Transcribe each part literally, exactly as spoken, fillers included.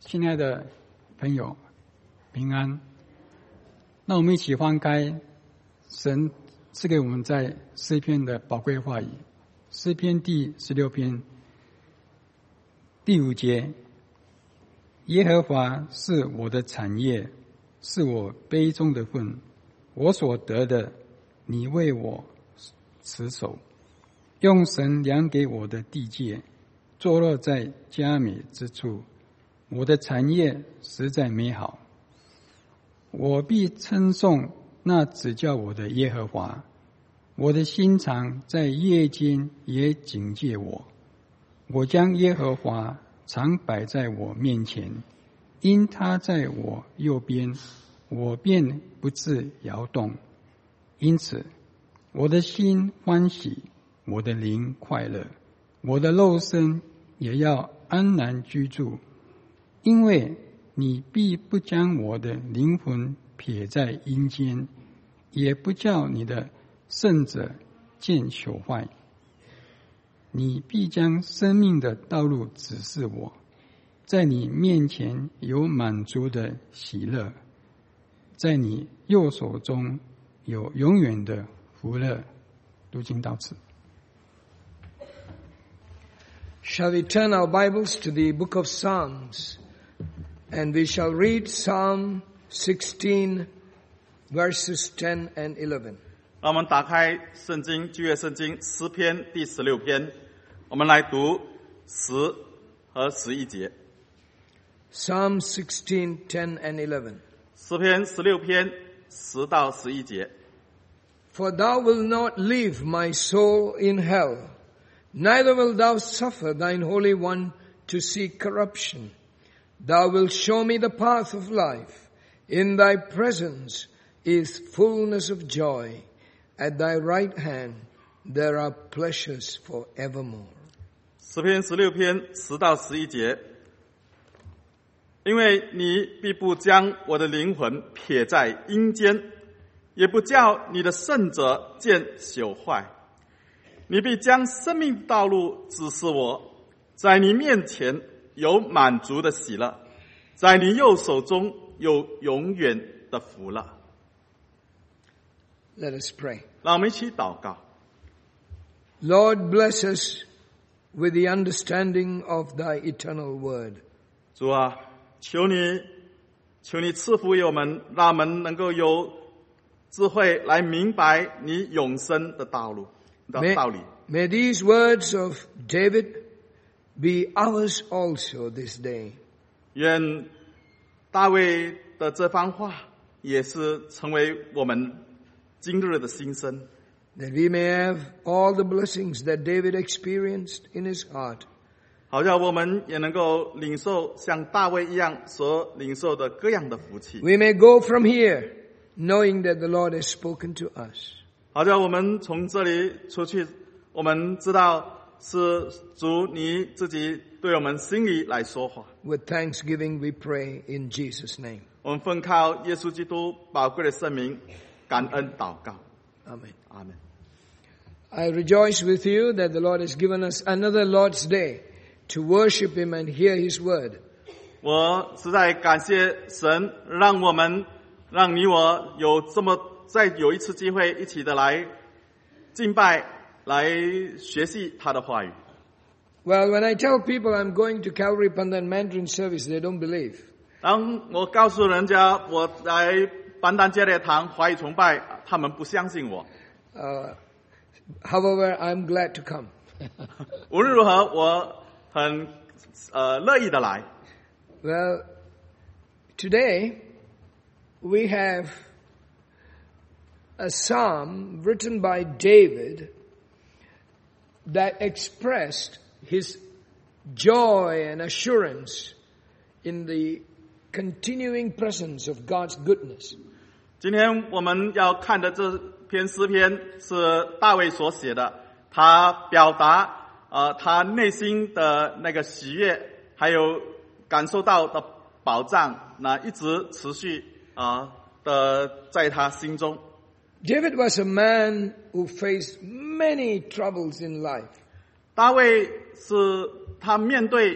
亲爱的朋友，平安。那我们一起翻开神赐给我们在诗篇的宝贵话语，诗篇第十六篇第五节：耶和华是我的产业，是我杯中的分，我所得的，你为我持守。用神量给我的地界，坐落在佳美之处。我的产业实在美好，我必称颂那指教我的耶和华。我的心肠在夜间也警戒我，我将耶和华常摆在我面前，因他在我右边，我便不致摇动。因此我的心欢喜，我的灵快乐，我的肉身也要安然居住。因为你必不将我的灵魂撇在阴间，也不叫你的圣者见朽坏。你必将生命的道路指示我，在你面前有满足的喜乐，在你右手中有永远的福乐。读经到此。 Shall we turn our Bibles to the book of Psalms, and we shall read Psalm sixteen, verses ten and eleven. 让我们打开圣经旧约圣经诗篇第十六篇，我们来读十和十一节。 Psalm sixteen, ten and eleven. 诗篇十六篇十到十一节。 For thou wilt not leave my soul in hell, neither wilt thou suffer thine Holy One to see corruption. Thou wilt show me the path of life. In thy presence is fullness of joy. At thy right hand there are pleasures forevermore. 诗篇十六篇十到十一节。因为你必不将我的灵魂撇在阴间，也不叫你的圣者见朽坏。你必将生命道路指示我，在你面前有满足的喜乐，在你右手中有永远的福乐。 Let us pray. 让我们一起祷告。 Lord, bless us with the understanding of thy eternal word. 主啊，求你求你赐福于我们，让我们能够有智慧来明白你永生的道路的 May, 道理。 may these words of David be ours also this day. 愿大卫的这番话也是成为我们今日的心声， That we may have all the blessings that David experienced in his heart. 好像我们也能够领受像大卫一样所领受的各样的福气。 We may go from here knowing that the Lord has spoken to us. 好像我们从这里出去，我们知道是主你自己对我们心里来说话。 With thanksgiving we pray in Jesus' name. 我们奉靠耶稣基督宝贵的圣名，感恩祷告。 Amen. 阿门。 I rejoice with you that the Lord has given us another Lord's Day to worship Him and hear His word. 我实在感谢神，让我们让你我有这么再有一次机会一起的来敬拜，来学习他的话语。 Well, when I tell people I'm going to Calvary Pandan Mandarin service, they don't believe. 当我告诉人家我来班丹接列堂华语崇拜，他们不相信我。 Uh, however, I'm glad to come. 无论如何，我很呃乐意的来。 Well, today we have a psalm written by David that expressed his joy and assurance in the continuing presence of God's goodness. 今天我们要看的这篇诗篇是大卫所写的，他表达呃他内心的那个喜悦，还有感受到的保障，那一直持续啊、呃、的在他心中。 David was a man who faced many troubles in life. 大卫是他面对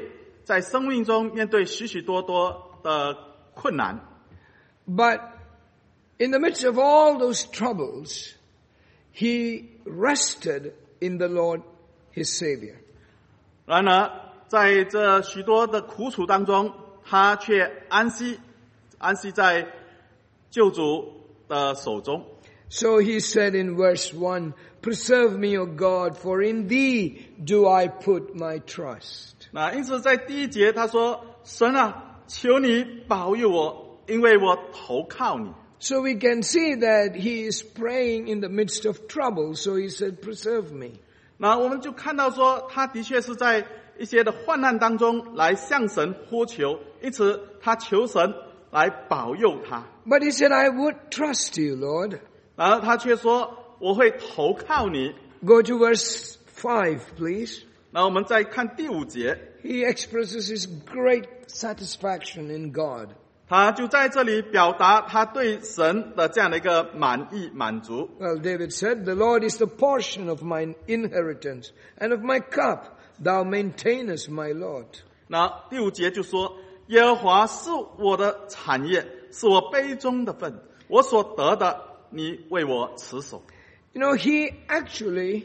在生命中面对许许多多的困难。 But in the midst of all those troubles, he rested in the Lord, his Savior. 然而，在这许多的苦楚当中，他却安息，安息在救主的手中。 So he said in verse one, "Preserve me, O God, for in thee do I put my trust." 那因此在第一节他说：“神啊，求你保佑我，因为我投靠你。” So we can see that he is praying in the midst of trouble. So he said, "Preserve me." 那我们就看到说，他的确是在一些的患难当中来向神呼求，因此他求神来保佑他。 But he said, "I would trust you, Lord." 然后他却说：“我会投靠你。” Go to verse five, please. 那我们再看第五节， He expresses his great satisfaction in God. 他就在这里表达他对神的这样的一个满意满足。 Well, David said, "The Lord is the portion of my inheritance and of my cup. Thou maintainest my lot." 那第五节就说：“耶和华是我的产业，是我杯中的份，我所得的，你为我持守。” You know, he actually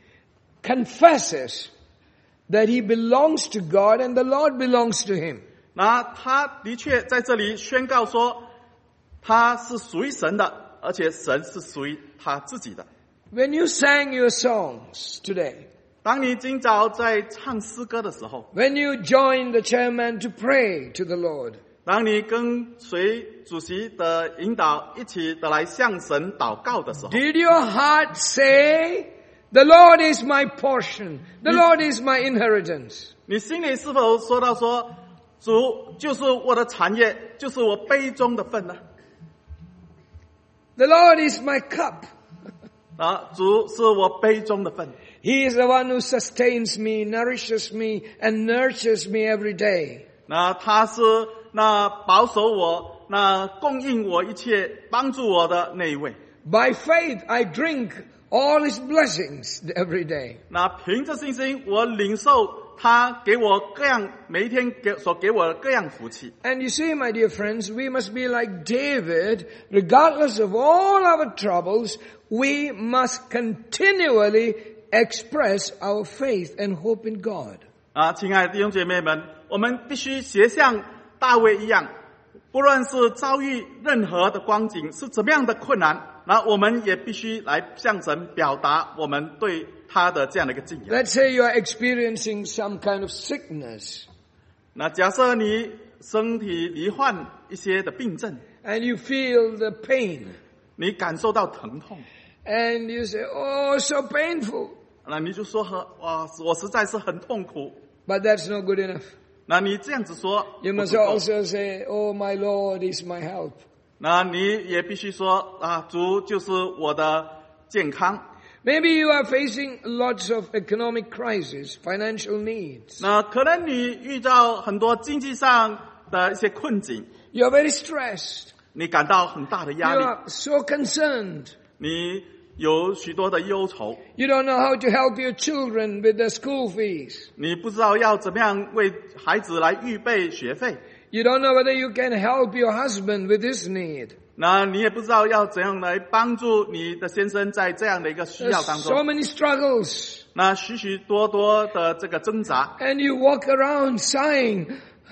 confesses that he belongs to God and the Lord belongs to him. 那他的确在这里宣告说，他是属于神的，而且神是属于他自己的。 When you sang your songs today, 当你今早在唱诗歌的时候， when you joined the chairman to pray to the Lord, 当你跟随主席的引导一起的来向神祷告的时候， did your heart say, "The Lord is my portion, the Lord is my inheritance"? 你心里是否说到说，主就是我的产业，就是我杯中的份呢？ The Lord is my cup. 啊，主是我杯中的份。 He is the one who sustains me, nourishes me, and nurtures me every day. 那他是那保守我、那供应我一切、帮助我的那一位。 By faith, I drink all his blessings every day. 那凭着信心，我领受他给我各样每一天给所给我的各样福气。 And you see, my dear friends, we must be like David. Regardless of all our troubles, we must continually express our faith and hope in God. 啊，亲爱的弟兄姐妹们，我们必须学像大卫一样，不论是遭遇任何的光景是怎么样的困难，那我们也必须来向神表达我们对他的这样的一个敬仰。 Let's say you are experiencing some kind of sickness, 那假设你身体罹患一些的病症， and you feel the pain, 你感受到疼痛， and you say, "Oh, so painful." 那你就说和哇，我实在是很痛苦。 But that's not good enough. 那你这样子说， You 不 must 足够。 also say, "Oh, my Lord is my help." 那你也必须说啊，主就是我的健康。 Maybe you are facing lots of economic crises, financial needs. 那可能你遇到很多经济上的一些困境， You are very stressed. 你感到很大的 You 压力， are so concerned. 你有许多的忧愁， You don't know how to help your children with their school fees. 你不知道要怎么样为孩子来预备学费， You don't know whether you can help your husband with his need. 那你也不知道要怎样来帮助你的先生在这样的一个需 There's 要当 so 中， many struggles. 那许许多多的这个挣扎， And you walk around sighing.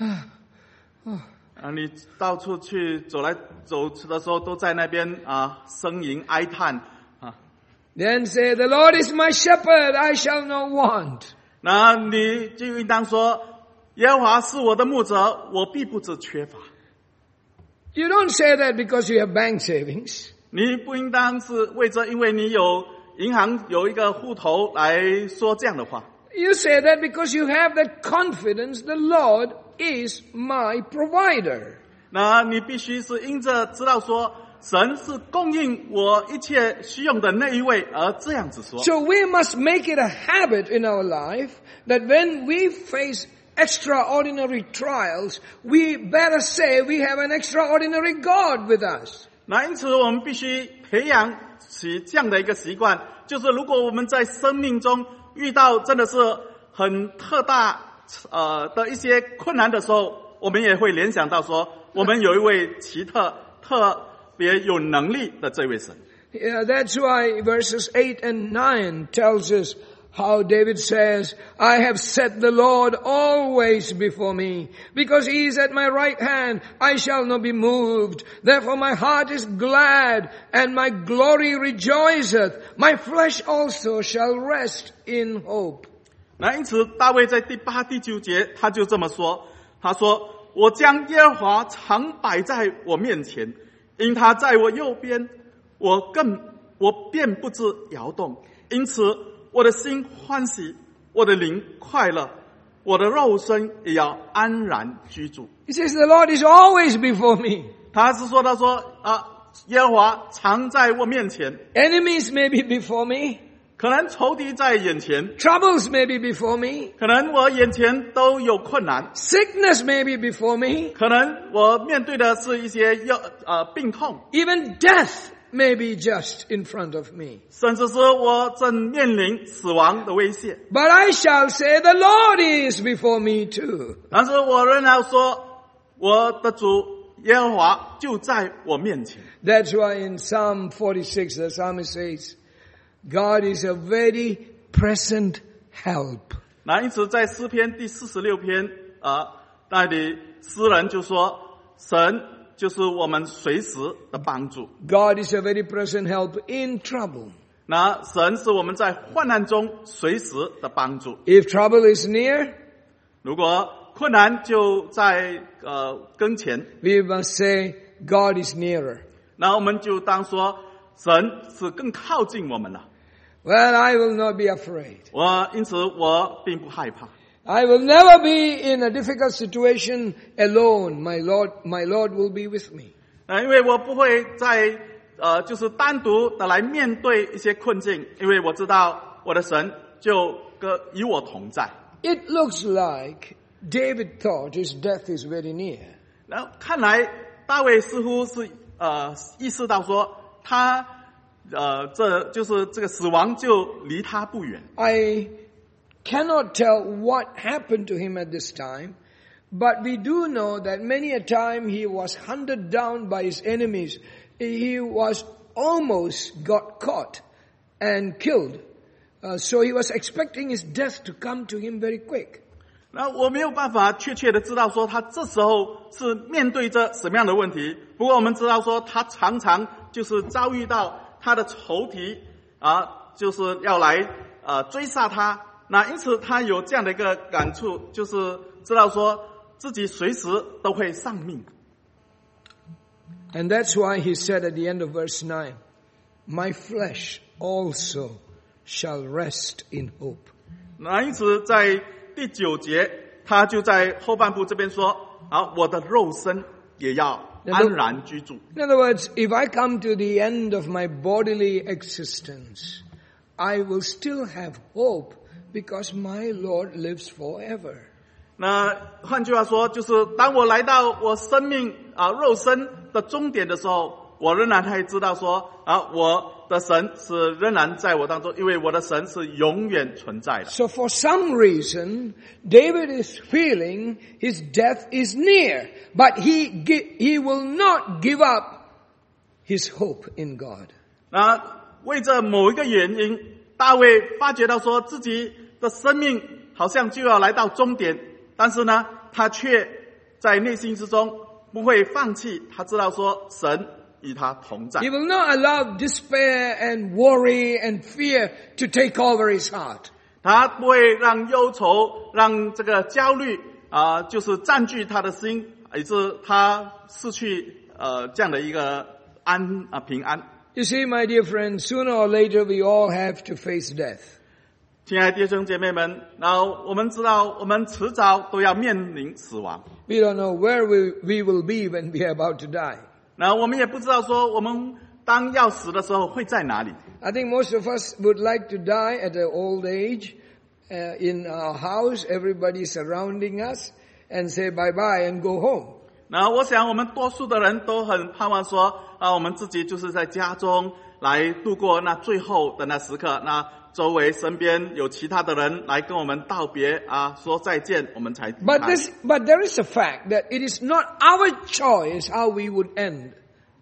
啊，你到处去走来走去的时候，都在那边啊呻吟哀叹啊。 Then say, "The Lord is my shepherd, I shall not want." 那你就应当说，耶和华是我的牧者，我必不致缺乏。 You don't say that because you have bank savings. 你不应当是为着因为你有银行有一个户头来说这样的话。 You say that because you have that confidence the Lord is my provider. 那你必须是因着知道说，神是供应我一切需用的那一位，而这样子说。 So we must make it a habit in our life that when we face extraordinary trials, we better say we have an extraordinary God with us. 那因此我们必须培养起这样的一个习惯，就是如果我们在生命中遇到真的是很特大呃的一些困难的时候，我们也会联想到说，我们有一位奇特特别有能力的这位神。 Yeah, that's why verses eight and nine tells us how David says, I have set the Lord always before me. Because he is at my right hand, I shall not be moved. Therefore my heart is glad, and my glory rejoiceth. My flesh also shall rest in hope. 那因此大卫在第八第九节他就这么说，他说，我将耶和华常摆在我面前，因他在我右边，我更我便不致摇动。因此我的心欢喜，我的灵快乐，我的肉身也要安然居住。 He says, the Lord is always before me. 他是说，他说啊，耶和华常在我面前， Enemies may be before me. 可能仇敌在眼前， Troubles may be before me. 可能我眼前都有困难， Sickness may be before me. 可能我面对的是一些要呃病痛， Even death may be just in front of me. 甚至是我正面临死亡的威胁。 But I shall say, the Lord is before me too. 但是我仍然说，我的主耶和华就在我面前。 That's why in Psalm forty-six, the psalmist says, God is a very present help. 那因此在诗篇第四十六篇啊，那里诗人就说，神就是我们随时的帮助。 God is a very present help in trouble. 那神是我们在患难中随时的帮助。 If trouble is near, 如果困难就在呃跟前， we must say, God is nearer. 那我们就当说神是更靠近我们了。 Well, I will not be afraid. 我因此我并不害怕。 I will never be in a difficult situation alone. My Lord, my Lord will be with me. 呃，因为我不会在呃，就是单独的来面对一些困境，因为我知道我的神就跟与我同在。 It looks like David thought his death is very near. 然后看来大卫似乎是呃意识到说他呃这就是这个死亡就离他不远。 I cannot tell what happened to him at this time, but we do know that many a time he was hunted down by his enemies. He was almost got caught and killed. Uh, so he was expecting his death to come to him very quick. 那我没有办法确切的知道说他这时候是面对着什么样的问题，不过我们知道说他常常就是遭遇到他的仇敌啊，就是要来呃追杀他。那因此他有这样的一个感触，就是知道说自己随时都会丧命。 And that's why he said at the end of verse nine, my flesh also shall rest in hope. 那因此在第九节他就在后半部这边说啊，我的肉身也要安然居住。 In other words, if I come to the end of my bodily existence, I will still have hope because my Lord lives forever. 那换句话说，就是当我来到我生命啊肉身的终点的时候，我仍然还知道说啊，我的神是仍然在我当中，因为我的神是永远存在的。 So for some reason, David is feeling his death is near, but he gi- he will not give up his hope in God. 那为着某一个原因，大卫发觉到说自己的生命好像就要来到终点，但是呢，他却在内心之中不会放弃，他知道说神与他同在。 He will not allow despair and worry and fear to take over his heart. 他不会让忧愁、让这个焦虑啊、呃，就是占据他的心，以致他失去呃这样的一个安啊、呃、平安。 You see, my dear friends, sooner or later we all have to face death. 亲爱的弟兄姐妹们，然后我们知道，我们迟早都要面临死亡。 We don't know where we, we will be when we are about to die. 然后我们也不知道说，我们当要死的时候会在哪里。 I think most of us would like to die at an old age, uh, in our house, everybody surrounding us, and say bye-bye and go home. 然后我想，我们多数的人都很盼望说，啊，我们自己就是在家中， 来度过那最后的那时刻，那周围身边有其他的人来跟我们道别啊，说再见，我们才离开。 But this, but there is a fact that it is not our choice how we would end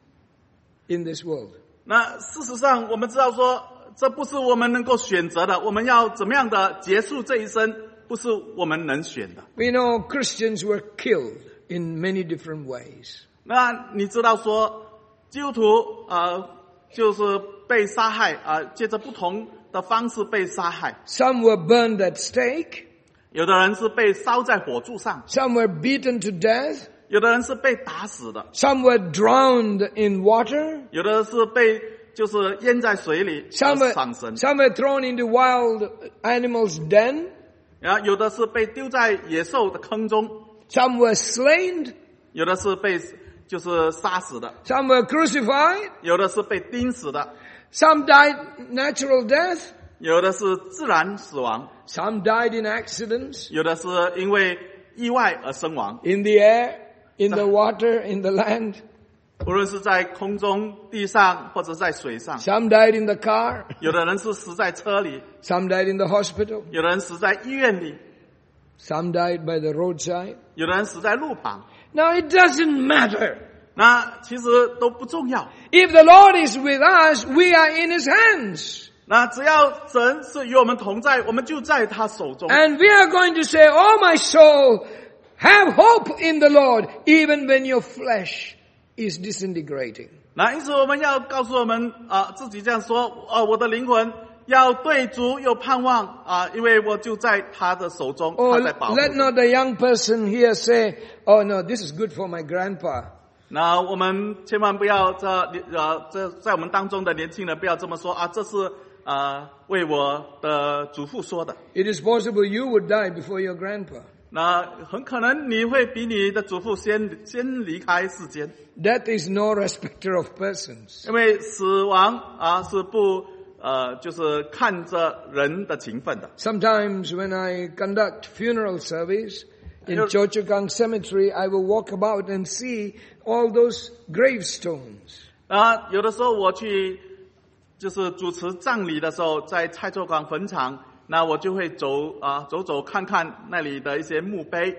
in this world. 那事实上我们知道说，这不是我们能够选择的，我们要怎么样的结束这一生，不是我们能选的。 We know Christians were killed in many different ways. 那你知道说，基督徒呃就是被杀害啊、呃，借着不同的方式被杀害。 Some were burned at stake. 有的人是被烧在火柱上， Some were beaten to death. 有的人是被打死的， Some were drowned in water. 有的是被就是淹在水里 Some 而 were, 丧生， some were thrown into wild animals' den. 然后有的是被丢在野兽的坑中， Some were slain. 有的是被就是杀死的， Some were crucified. 有的是被钉死的， Some died natural death. 有的是自然死亡， Some died in accidents, 有的是因为意外而身亡。 in the air, in the water, in the land. 无论是在空中、地上或者在水上， Some died in the car. 有的人是死在车里， Some died in the hospital. 有的人死在医院里， Some died by the roadside. 有的人死在路旁。 Now it doesn't matter. 那其实都不重要。 If the Lord is with us, we are in His hands. 那只要神是与我们同在，我们就在他手中。 And we are going to say, oh my soul, have hope in the Lord, even when your flesh is disintegrating. 那因此我们要告诉我们啊、呃，自己这样说：呃，我的灵魂要对主有盼望啊、呃，因为我就在他的手中， Oh, 他在保护 let 着。 not the young person here say, oh no, this is good for my grandpa. 那我们千万不要这呃这在我们当中的年轻人不要这么说啊，这是呃为我的祖父说的。 It is possible you would die before your grandpa. 那很可能你会比你的祖父先先离开世间， Death is no respecter of persons. 因为死亡啊是不呃就是看着人的情分的。 Sometimes when I conduct funeral service in Cho Chu Kang Cemetery, I will walk about and see all those gravestones. 啊，有的时候我去就是主持葬礼的时候，在蔡厝港坟场，那我就会走啊走走看看那里的一些墓碑，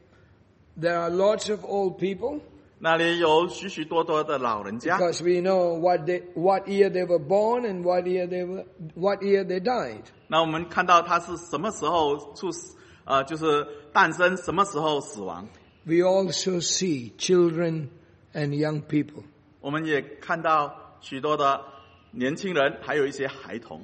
There are lots of old people 那里有许许多多的老人家。 because we know what they, what year they were born and what year they were, what year they died. 那我们看到他是什么时候出死，呃，就是诞生，什么时候死亡。 We also see children and young people. 我们也看到许多的年轻人，还有一些孩童。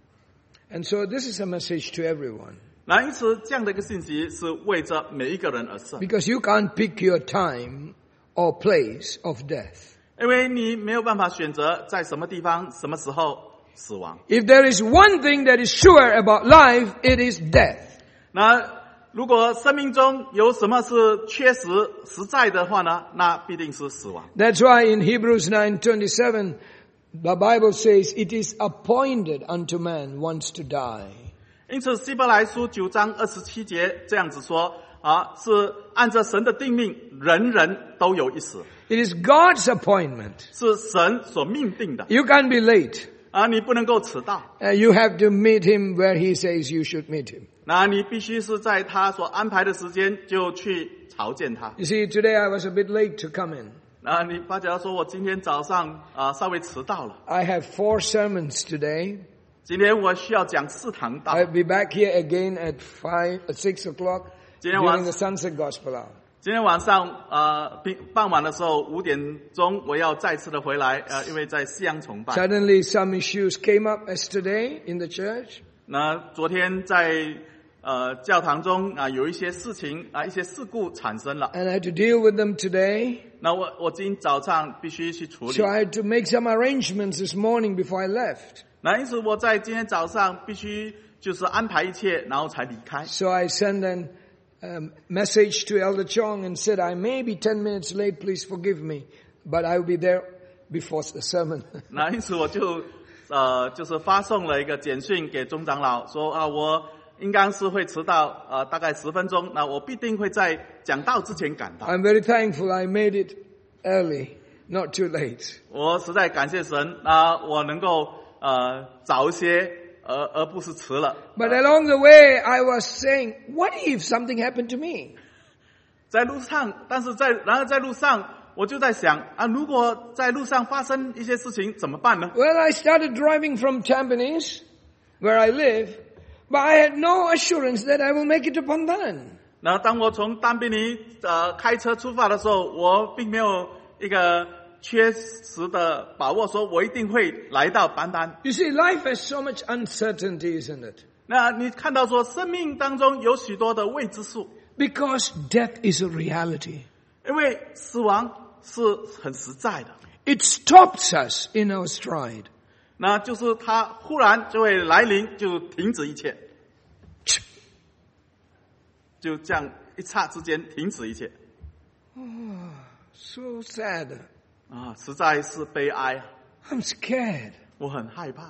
And so this is a message to everyone. 那因此，这样的一个信息是为着每一个人而设， Because you can't pick your time or place of death. 因为你没有办法选择在什么地方、什么时候死亡。 If there is one thing that is sure about life, it is death. 那如果生命中有什么是确实实在的话呢？那必定是死亡。 That's why in Hebrews nine twenty-seven, the Bible says, it is appointed unto man once to die. 因此，希伯来书九章二十七节这样子说啊，是按照神的定命，人人都有一死， It is God's appointment. 是神所命定的 You can't be late. 啊，你不能够迟到， Uh, you have to meet him where he says you should meet him. 那你必须是在他所安排的时间就去朝见他。 You see, today I was a bit late to come in. 啊，你发觉说我今天早上啊稍微迟到了， I have four sermons today. 今天我需要讲四堂道， I'll be back here again at five, at six o'clock 今天晚- during the sunset gospel hour. 今天晚上呃傍傍晚的时候五点钟我要再次的回来，呃，因为在夕阳崇拜。 Suddenly some issues came up yesterday in the church. 那昨天在呃教堂中啊、有一些事情啊、一些事故产生了， And I had to deal with them today. 那我我今天早上必须去处理 So。I had to make some arrangements this morning before I left. 那因此我在今天早上必须就是安排一切，然后才离开。 So I sent an um, message to Elder Chong and said, I may be ten minutes late, please forgive me, but I will be there before the sermon. 那因此我就呃就是发送了一个简讯给钟长老说啊，我应该是会迟到呃大概十分钟，那我必定会在讲道之前赶到。 I'm very thankful I made it early. not too late. 我实在感谢神啊，我能够呃早一些，而而不是迟了。 But along the way, I was saying, what if something happened to me? 在路上，但是在然而在路上，我就在想啊，如果在路上发生一些事情怎么办呢？ Well, I started driving from Tampines, where I live, but I had no assurance that I will make it to Pandan. 那当我从丹比尼呃开车出发的时候，我并没有一个确实的把握，说我一定会来到班丹。 You see, life has so much uncertainty, isn't it? 那你看到说，生命当中有许多的未知数， Because death is a reality. 因为死亡是很实在的， It stops us in our stride. 那就是它忽然就会来临，就停止一切，就这样一刹之间停止一切。 So sad. 啊，实在是悲哀， I'm scared. 我很害怕。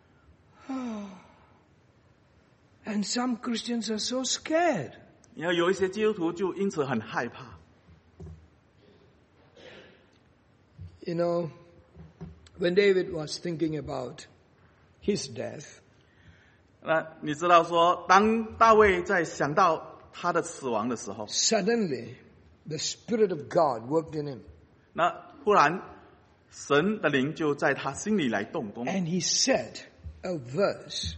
And some Christians are so scared. 你要有一些基督徒就因此很害怕。 You know, when David was thinking about his death, 那你知道说，当大卫在想到他的死亡的时候， suddenly the Spirit of God worked in him. 那忽然神的灵就在他心里来动工， And he said a verse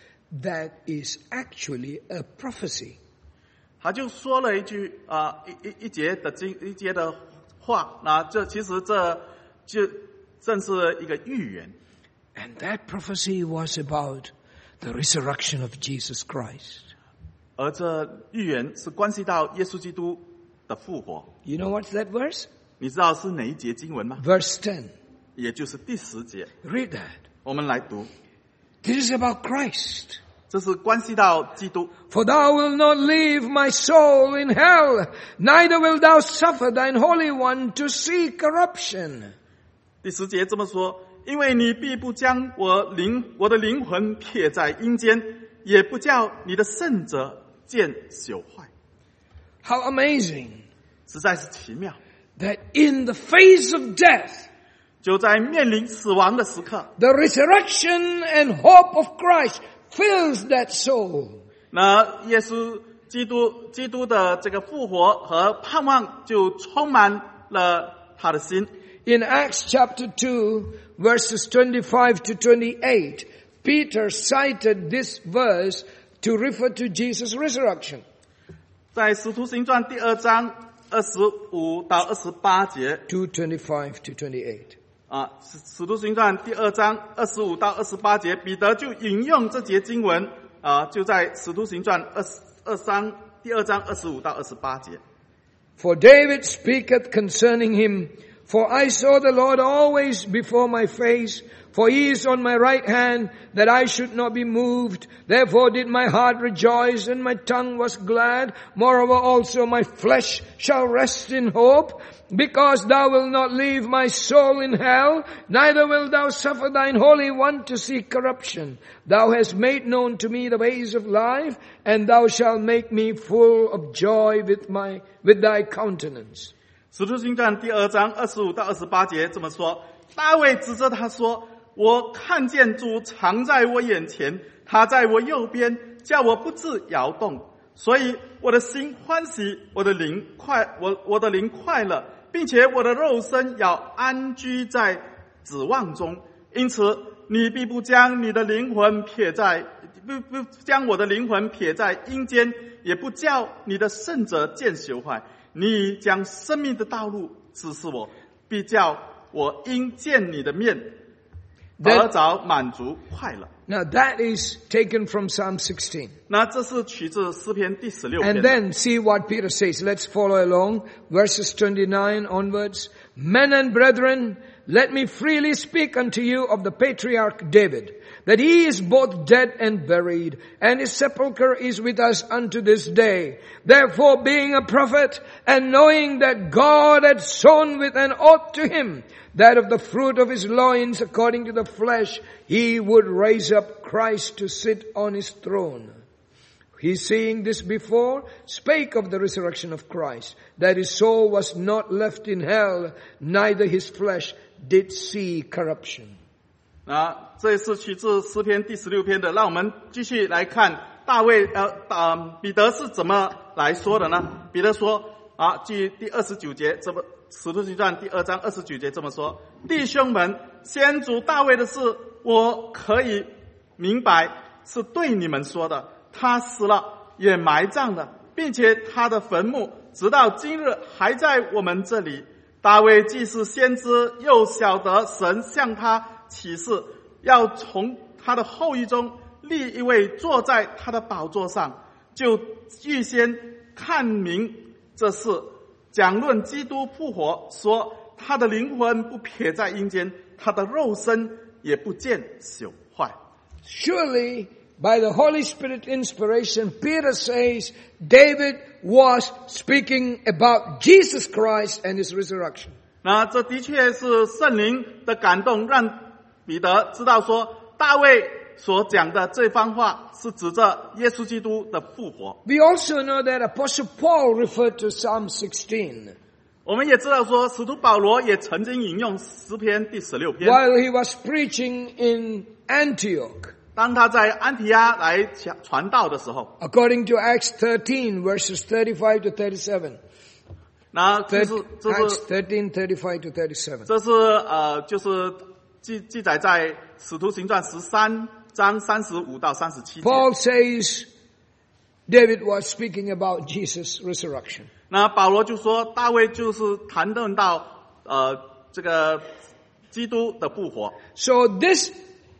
that is actually a prophecy. 他就说了一句啊、呃、一一一节的经一节的话，那这其实这就正是一个预言。 And that prophecy was about the resurrection of Jesus Christ. 而这预言是关系到耶稣基督的复活。 You know what's that verse? 你知道是哪一节经文吗？ Verse ten. 也就是第十节， Read that. 我们来读。 This is about Christ. 这是关系到基督。 For thou wilt not leave my soul in hell, neither wilt thou suffer thine Holy One to see corruption. 第十节这么说，因为你必不将我灵我的灵魂撇在阴间，也不叫你的圣者见朽坏。 How amazing 实在是奇妙。 that in the face of death, 就在面临死亡的时刻， the resurrection and hope of Christ fills that soul. 那耶稣基督基督的这个复活和盼望就充满了他的心。 In Acts chapter two, verses twenty-five to twenty-eight, Peter cited this verse to refer to Jesus' resurrection. 在使徒行传第二章二十五到二十八节 two twenty-five to twenty-eight. 啊，使使徒行传第二章二十五到二十八节，彼得就引用这节经文啊，就在使徒行传二十二章第二章二十五到二十八节。 For David speaketh concerning him, for I saw the Lord always before my face, for he is on my right hand, that I should not be moved. Therefore did my heart rejoice, and my tongue was glad. Moreover also my flesh shall rest in hope, because thou wilt not leave my soul in hell, neither wilt thou suffer thine Holy One to see corruption. Thou hast made known to me the ways of life, and thou shalt make me full of joy with my with thy countenance. 使徒行传第二章二十五到二十八节这么说：大卫指着他说：“我看见主常在我眼前，他在我右边，叫我不致摇动。所以我的心欢喜，我的灵快，我我的灵快乐，并且我的肉身要安居在指望中。因此，你必不将你的灵魂撇在，不不将我的灵魂撇在阴间，也不叫你的圣者见朽坏。你将生命的道路指示我，必叫我因见你的面得着满足快乐。” Now that is taken from Psalm sixteen. 那这是取自诗篇第十六 And 篇。 then see what Peter says. Let's follow along. Verses twenty-nine onwards. Men and brethren, let me freely speak unto you of the patriarch David, that he is both dead and buried, and his sepulchre is with us unto this day. Therefore, being a prophet, and knowing that God had sworn with an oath to him, that of the fruit of his loins, according to the flesh, he would raise up Christ to sit on his throne. he seeing this before, spake of the resurrection of Christ, that his soul was not left in hell, neither his flesh did see corruption. 啊，这是取自诗篇第十六篇的。让我们继续来看大卫呃呃彼得是怎么来说的呢？彼得说啊，据第二十九节，这么使徒行传第二章二十九节这么说：弟兄们，先祖大卫的事，我可以明白是对你们说的。他死了，也埋葬了，并且他的坟墓直到今日还在我们这里。大卫既是先知，又晓得神向他启示，要从他的后裔中立一位坐在他的宝座上，就预先看明这事，讲论基督复活，说他的灵魂不撇在阴间，他的肉身也不见朽坏。 Surely, by the Holy Spirit inspiration, Peter says David was speaking about Jesus Christ and his resurrection. 那这的确是圣灵的感动，让彼得知道说，大卫所讲的这番话是指着耶稣基督的复活。 We also know that Apostle Paul referred to Psalm sixteen. 我们也知道说，使徒保罗也曾经引用诗篇第十六篇， While he was preaching in Antioch. 当他在安提阿来传道的时候， According to Acts thirteen, verses thirty-five to thirty-seven. 那这是这 Acts 是 thirteen, thirty-five to thirty-seven. 这是呃，就是记记载在使徒行传十三章三十五到三十七节。 Paul says David was speaking about Jesus' resurrection. 那保罗就说，大卫就是谈论到呃这个基督的复活。 So this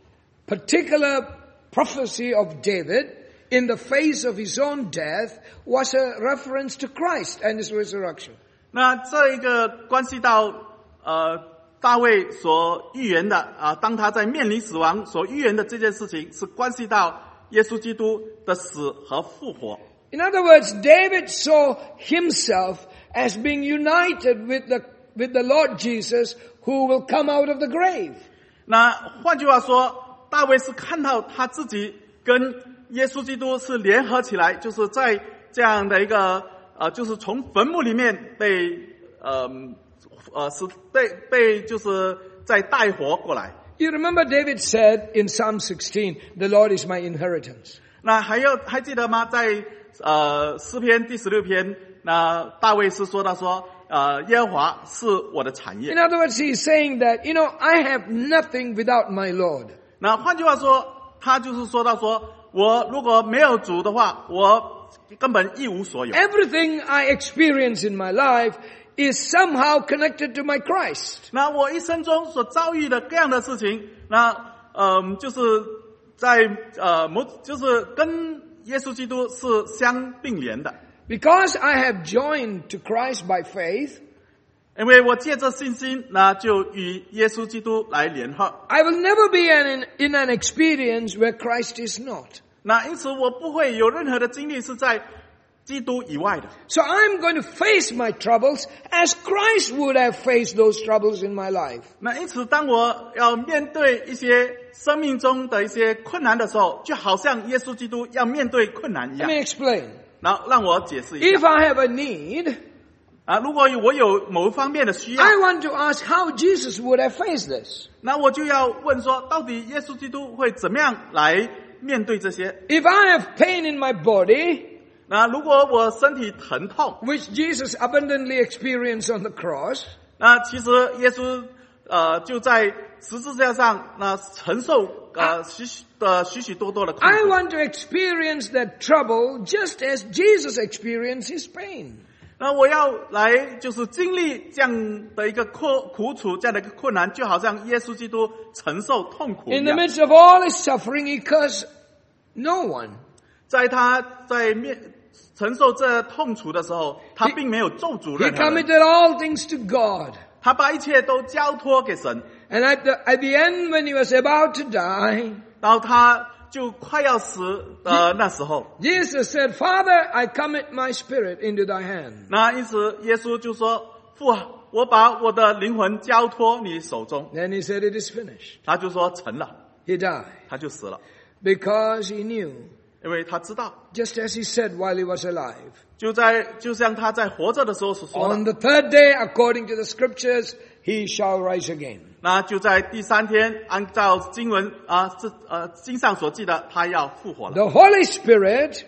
particular prophecy of David in the face of his own death was a reference to Christ and his resurrection. 那这一个关系到呃大卫所预言的啊、呃，当他在面临死亡所预言的这件事情，是关系到耶稣基督的死和复活。 In other words, David saw himself as being united with the with the Lord Jesus who will come out of the grave. 那换句话说，大卫是看到他自己跟耶稣基督是联合起来，就是在这样的一个呃，就是从坟墓里面被呃呃是被被就是再带活过来。 You remember David said in Psalm sixteen, "The Lord is my inheritance." 那还有还记得吗？在呃诗篇第十六篇，那大卫是说到说，呃耶和华是我的产业。 In other words, he is saying that, you know, I have nothing without my Lord. 那换句话说，他就是说到说，我如果没有主的话，我根本一无所有。 Everything I experience in my life is somehow connected to my Christ. 那我一生中所遭遇的各样的事情，那嗯、呃，就是在呃某就是跟耶稣基督是相并联的。 Because I have joined to Christ by faith, 因为我借着信心，那就与耶稣基督来联合。 I will never be an, in an experience where Christ is not. 那因此我不会有任何的经历是在基督以外的。 So I'm going to face my troubles as Christ would have faced those troubles in my life. 那因此，当我要面对一些生命中的一些困难的时候，就好像耶稣基督要面对困难一 Let 样。 me explain. 然后让我解释一 If 下 I have a need, 啊，如果我有某一方面的需要， I want to ask how Jesus would have faced this. 那我就要问说，到底耶稣基督会怎么样来面对这些？ If I have pain in my body, 那如果我身体疼痛， which Jesus abundantly experienced on the cross, 那其实耶稣呃就在十字架上那承受呃许许的许许多多的苦 I 楚。 want to experience that trouble just as Jesus experienced his pain. 那我要来就是经历这样的一个苦苦楚，这样的一个困难，就好像耶稣基督承受痛苦一 In the 样。 midst of all his suffering, he cursed no one. 在他在面承受这痛楚的时候，他并没有咒诅 He 任何人， committed all things to God. 他把一切都交托给神。 And at the, at the end, when he was about to die, 然后他就快要死的那时候， Jesus said, Father, I commit my spirit into thy hand. 那因此耶稣就说：“父啊，我把我的灵魂交托你手中。 Then he said, it is finished. ” 他就说成了， He died 他就死了。 because he knew 因为他知道， just as he said while he was alive. 就在就像他在活着的时候所说 On 的， the third day, according to the scriptures, he shall rise again. 那就在第三天，按照经文啊，这呃经上所记的，他要复活了。 The Holy Spirit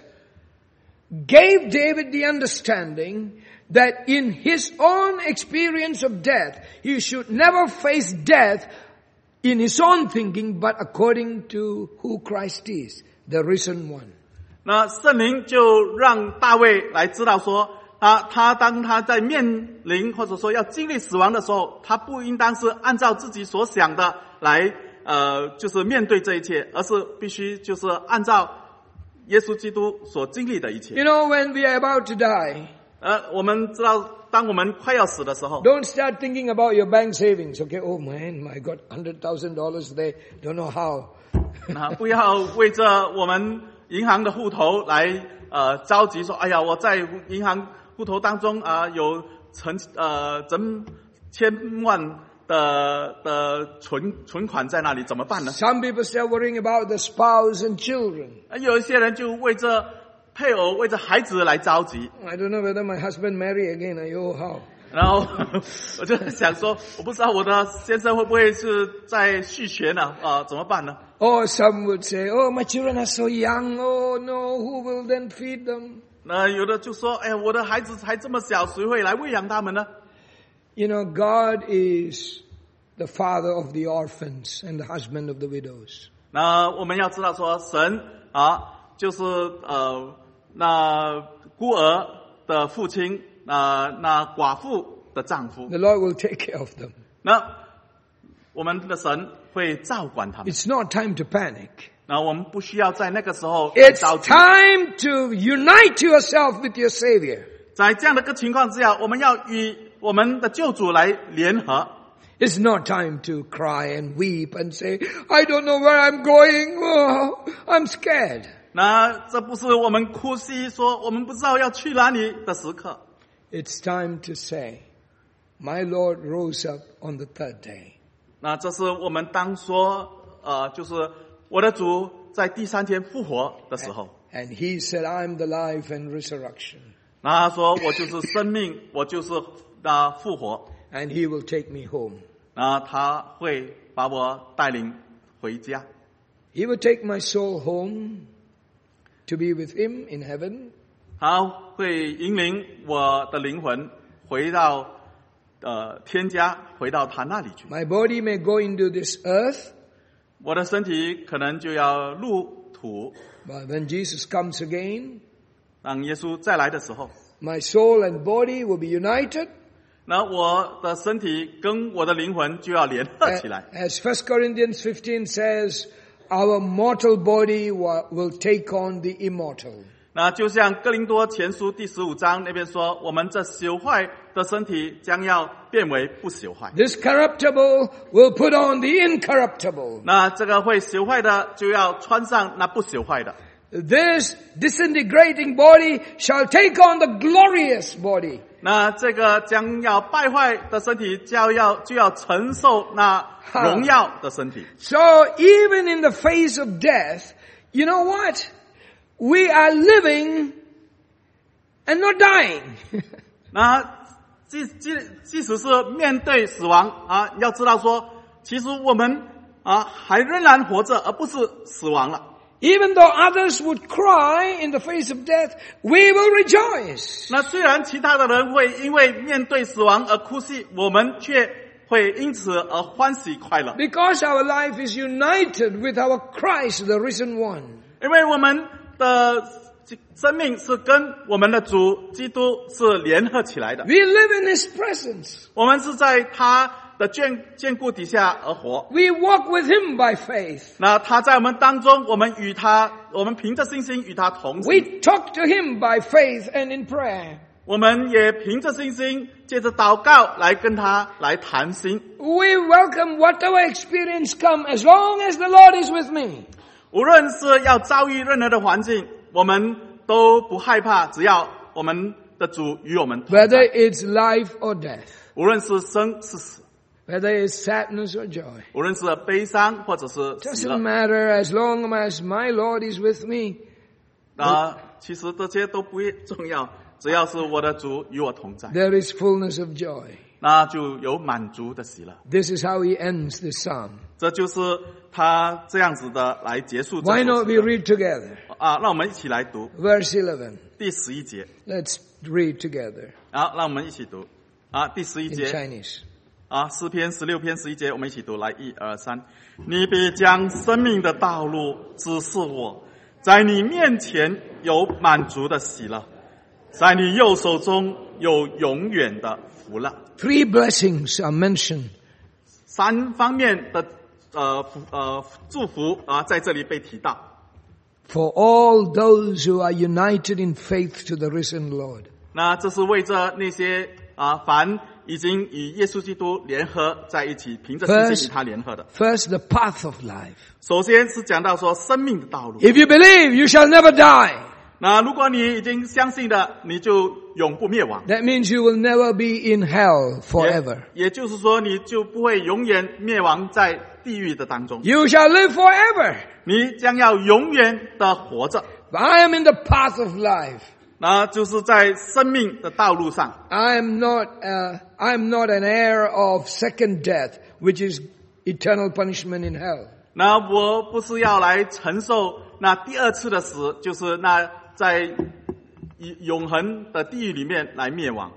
gave David the understanding that in his own experience of death, he should never face death in his own thinking, but according to who Christ is, the risen one. 那圣灵就让大卫来知道说，啊，他当他在面临或者说要经历死亡的时候，他不应当是按照自己所想的来，呃，就是面对这一切，而是必须就是按照耶稣基督所经历的一切。 You know, when we are about to die, 呃，我们知道，当我们快要死的时候， don't start thinking about your bank savings. Okay, oh man, I got one hundred thousand dollars there, don't know how. 那不要为着我们银行的户头来呃着急说，哎呀，我在银行户头当中啊、呃、有成呃整千万的的存存款在那里，怎么办呢？ Some people start worrying about the spouse and children. 有一些人就为着配偶、为着孩子来着急。 I don't know whether my husband marry again. I oh how. 然后我就想说，我不知道我的先生会不会是在续学呢？啊、呃，怎么办呢？ Or some would say, oh, my children are so young. Oh no, who will then feed them? 那有的就说，哎，我的孩子还这么小，谁会来喂养他们呢？ You know, God is the father of the orphans and the husband of the widows. 那我们要知道说，神啊，就是呃，那孤儿的父亲，啊、那寡妇的丈夫。 The Lord will take care of them. 那我们的神会照管他们。 It's not time to panic. 那我们不需要在那个时候 It's 着急。 time to unite yourself with your Savior. 在这样的一个情况之下，我们要与我们的救主来联合。 It's not time to cry and weep and say, I don't know where I'm going. Oh, I'm scared. 那这不是我们哭泣说我们不知道要去哪里的时刻。 It's time to say, my Lord rose up on the third day. 那这是我们当说，呃，就是我的主在第三天复活的时候。 And he said, I'm the life and resurrection. 那他说我就是生命，我就是啊复活。 And he will take me home. 那他会把我带领回家。 He will take my soul home to be with him in heaven. 他会引领我的灵魂回到呃天家，回到他那里去。 My body may go into this earth, 我的身体可能就要入土， but when Jesus comes again, 当耶稣再来的时候， my soul and body will be united. 那我的身体跟我的灵魂就要联合起来。 As First Corinthians fifteen says, our mortal body wa- will take on the immortal. 那就像哥林多前书第十五章那边说，我们这朽坏的身体将要变为不朽坏。 This corruptible will put on the incorruptible. 那这个会朽坏的就要穿上那不朽坏的。 This disintegrating body shall take on the glorious body. 那这个将要败坏的身体就要就要承受那荣耀的身体。 So even in the face of death, you know what? We are living and not dying. 那即即即使是面对死亡啊，要知道说，其实我们啊还仍然活着，而不是死亡了。 Even though others would cry in the face of death, we will rejoice. 那虽然其他的人会因为面对死亡而哭泣，我们却会因此而欢喜快乐， Because our life is united with our Christ, the risen one. 因为我们的生命是跟我们的主基督是联合起来的。 We live in His presence. 我们是在他的眷眷顾底下而活。 We walk with Him by faith. 那他在我们当中，我们与他，我们凭着信心与他同行。 We talk to Him by faith and in prayer. 我们也凭着信心，借着祷告来跟他来谈心。 We welcome whatever experience come as long as the Lord is with me. 无论是要遭遇任何的环境，我们都不害怕，只要我们的主与我们同 Whether 在。 it's life or death. 无论是生是死， Whether it's sadness or joy. 无论是悲伤或者是喜 Doesn't 乐， matter as long as my Lord is with me. 啊，其实这些都不重要，只要是我的主与我同在， there is fullness of joy. 那就有满足的喜乐。 This is how he ends this psalm. 这就是他这样子的来结束这 Why 首 not 诗 we 歌 read together? 啊，让我们一起来读 Verse eleven. 第十一节。 Let's read together 好，让我们一起读啊，第十一 in 节 Chinese. 啊，诗篇十六篇十一节，我们一起读，来，一二三。你必将生命的道路指示我，在你面前有满足的喜乐，在你右手中有永远的福乐。 Three blessings are mentioned. 三方面的呃福呃祝福啊，在这里被提到。 For all those who are united in faith to the risen Lord. 那这是为着那些啊，凡已经与耶稣基督联合在一起，凭着信心与他联合的。 First, the path of life. 首先是讲到说生命的道路。 If you believe, you shall never die. 那如果你已经相信的，你就永不灭亡。 That means you will never be in hell forever. 也, 也就是说，你就不会永远灭亡在地狱的当中。 You shall live forever. 你将要永远的活着。 I am in the path of life. 那就是在生命的道路上。 I am not, uh, I am not an heir of second death, which is eternal punishment in hell. 那我不是要来承受那第二次的死，就是那在永恒的地狱里面来灭亡。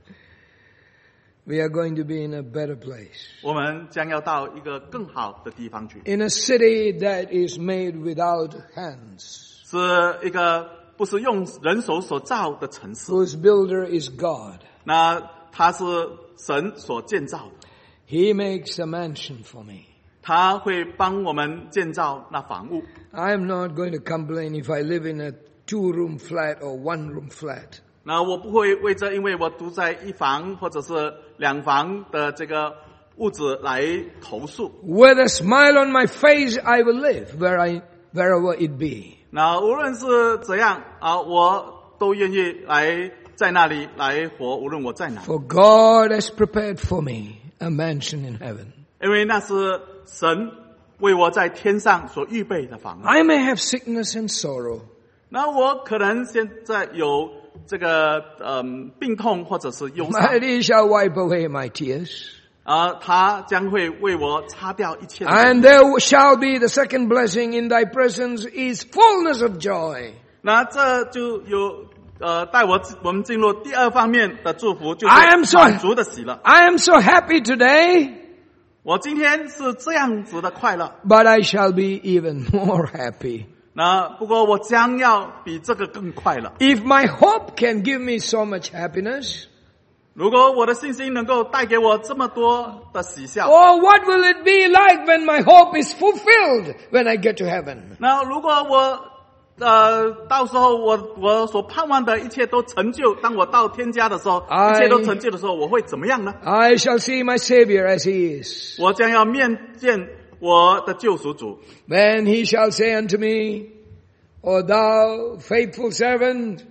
We are going to be in a better place. 我们将要到一个更好的地方去。 In a city that is made without hands. 是一个不是用人手所造的城市。 Whose builder is God. 那它是神所建造的。 He makes a mansion for me. 他会帮我们建造那房屋。 I am not going to complain if I live in a two-room flat or one-room flat. 那我不会为这因为我住在一房或者是两房的这个屋子来投诉。 With a smile on my face, I will live where I, wherever it be. 那无论是怎样啊，我都愿意来在那里来活，无论我在哪里。 For God has prepared for me a mansion in heaven. 因为那是神为我在天上所预备的房屋。 I may have sickness and sorrow. 那我可能现在有这个嗯病痛或者是忧伤 But he shall wipe away my tears. 啊，他将会为我擦掉一切的。 And there shall be the second blessing in thy presence is fullness of joy. 那这就有呃带我我们进入第二方面的祝福，就 I am 是 so- 满足的喜乐。 I am so happy today, 我今天是这样子的快乐， but I shall be even more happy. 那不过我将要比这个更快乐。 If my hope can give me so much happiness, 如果我的信心能够带给我这么多的喜笑， oh, what will it be like when my hope is fulfilled when I get to heaven? 那如果我呃到时候我我所盼望的一切都成就，当我到天家的时候， I- 一切都成就的时候，我会怎么样呢？ I shall see my Savior as he is. 我将要面见我的救赎主。 Then he shall say unto me, O thou faithful servant,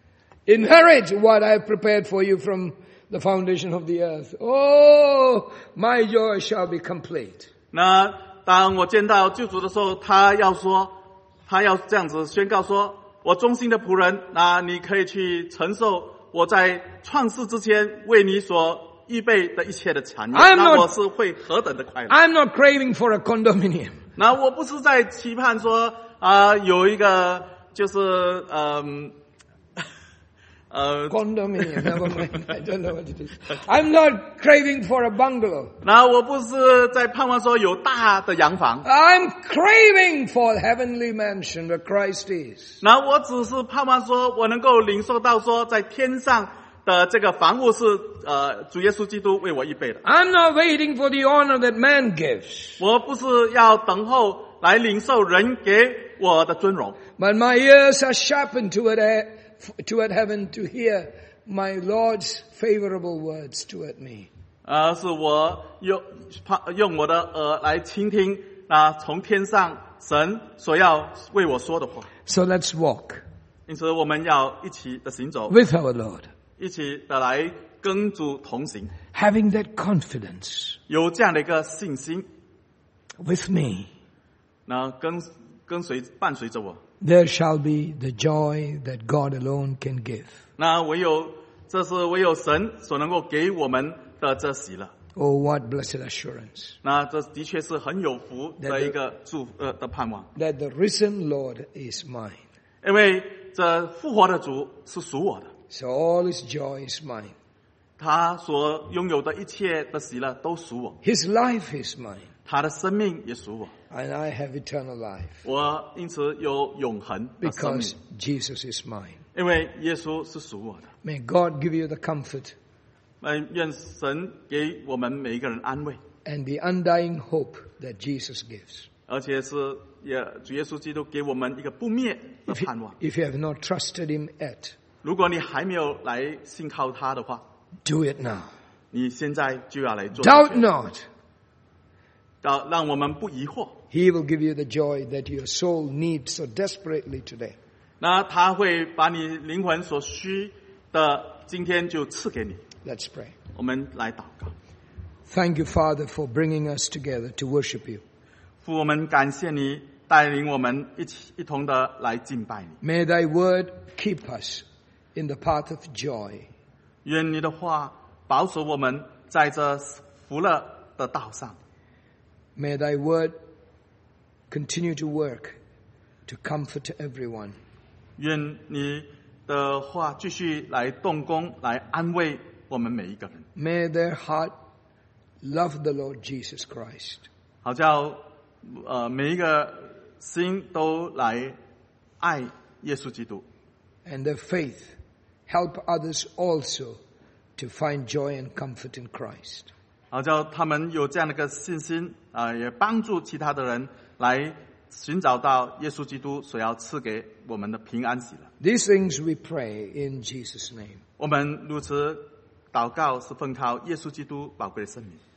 inherit what I have prepared for you from the foundation of the earth. Oh, my joy shall be complete. 那当我见到救主的时候，他要说，他要这样子宣告说：“我忠心的仆人，那你可以去承受我在创世之前为你所预备的一切的产业。” I'm 那 not- 我是会何等的快乐！ I'm not craving for a condominium. 那我不是在期盼说啊、呃有一个就是嗯呃 Condominium, never mind. I don't know what it is. I'm not craving for a bungalow. 那我不是在盼望说有大的洋房， I'm craving for heavenly mansion where Christ is. 那我只是盼望说我能够领受到说在天上的这个房屋是呃主耶稣基督为我预备的。 I'm not waiting for the honor that man gives. 我不是要等候来领受人给我的尊荣， But my ears are sharpened toward, he- toward heaven to hear my Lord's favorable words toward me. 而是我用用我的耳来倾听那从天上神所要为我说的话。 So let's walk 因此，我们要一起的行走， with our Lord, 一起的来跟主同行， having that confidence 有这样的一个信心， with me. 那跟跟随伴随着我。 there shall be the joy that God alone can give. 那唯有这是唯有神所能够给我们的这喜乐。 Oh, what blessed assurance 那这的确是很有福的一个祝呃的盼望， that the risen Lord is mine. 因为这复活的主是属我的， So all his joy is mine. 他所拥有的一切的喜乐都属我， His life is mine. 他的生命也属我， And I have eternal life 我因此有永恒的生命 because，Jesus is mine. 因为耶稣是属我的。 May God give you the comfort 那愿神给我们每一个人安慰， and the undying hope that Jesus gives. 而且是也主耶稣基督给我们一个不灭的 If you, 盼望。 if you have not trusted him yet, 如果你还没有来信靠他的话， do it now. 你现在就要来做。 Doubt not. 让让我们不疑惑。 He will give you the joy that your soul needs so desperately today. 那他会把你灵魂所需的今天就赐给你。 Let's pray. 我们来祷告。 Thank you, Father, for bringing us together to worship you. 父，我们感谢你带领我们一起一同的来敬拜你。 May thy word keep us in the path of joy. 愿你的话保守我们在这福乐的道上。 May thy word continue to work to comfort everyone. 愿你的话继续来动工，来安慰我们每一个人。 May their heart love the Lord Jesus Christ. 好叫呃每一个心都来爱耶稣基督， And their faith help others also to find joy and comfort in Christ. 好叫他们有这样的一个信心啊、呃，也帮助其他的人来寻找到耶稣基督所要赐给我们的平安喜乐。 These things we pray in Jesus' name. 我们如此祷告，是奉靠耶稣基督宝贵的圣名。